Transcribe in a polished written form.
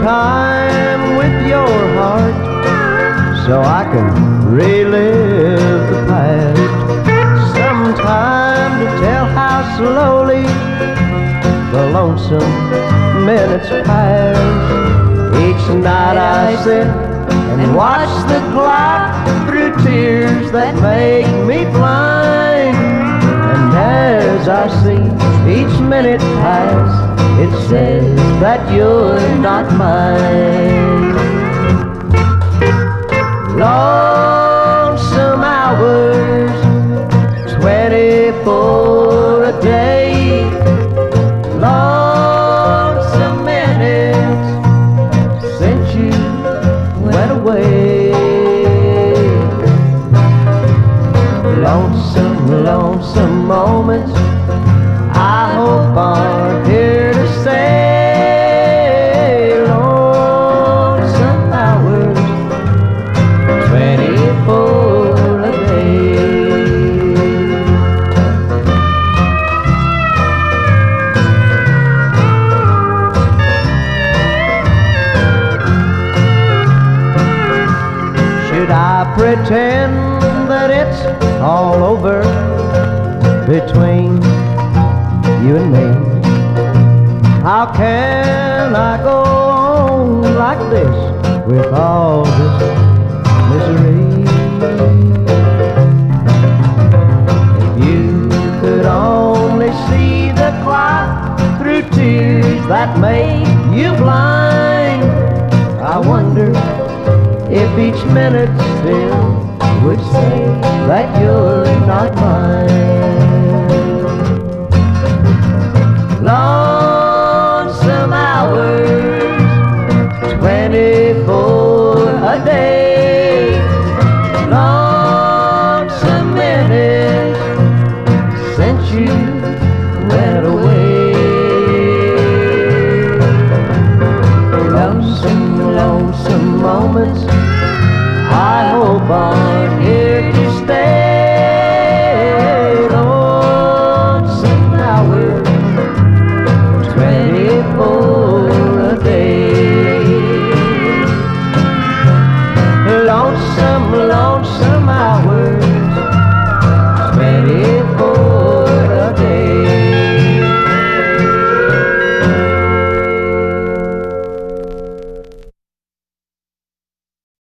time with your heart so I can relive the past. Some time to tell how slowly the lonesome minutes pass. Each night I sit and watch the clock through tears that make me blind. And as I see each minute pass, it says that you're not mine. Lonesome hours, 24 a day. Lonesome minutes since you went away. Lonesome, lonesome moments I hope are here to stay. Lonesome hours, 24 a day. Should I pretend that it's all over between you and me? How can I go on like this with all this misery? If you could only see the clock through tears that made you blind, I wonder if each minute still would say that you're not mine. Lonesome hours, 24 a day. Lonesome minutes since you went away. Lonesome, lonesome moments I hope are